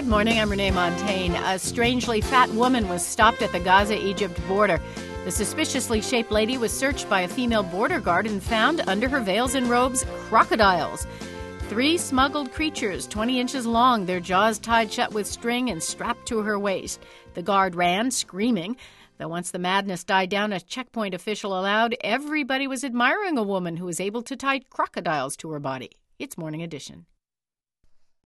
Good morning, I'm Renee Montagne. A strangely fat woman was stopped at the Gaza-Egypt border. The suspiciously shaped lady was searched by a female border guard and found under her veils and robes crocodiles. 3 smuggled creatures, 20 inches long, their jaws tied shut with string and strapped to her waist. The guard ran, screaming. Though once the madness died down, a checkpoint official allowed, everybody was admiring a woman who was able to tie crocodiles to her body. It's Morning Edition.